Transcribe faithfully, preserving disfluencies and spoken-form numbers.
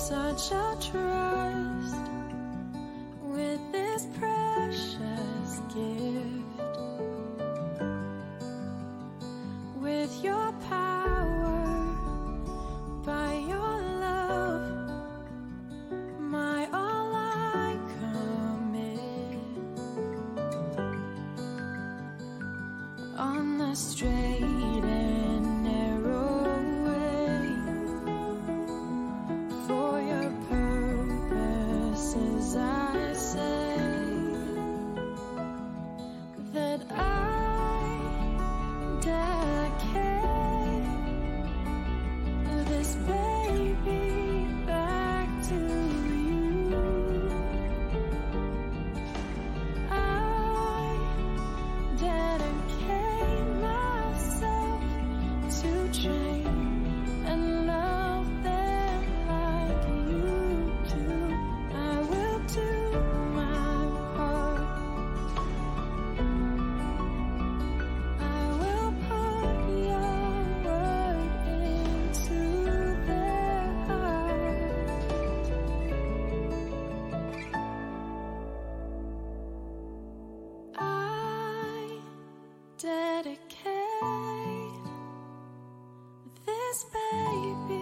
such a trust with this precious gift, with your power, by your love, my all I commit. On the straight and narrow way, for your purposes I say that I dedicate this baby back to you. I dedicate myself to train and love them like you do. I will do my part. I will put your word into their heart. I dedicate this baby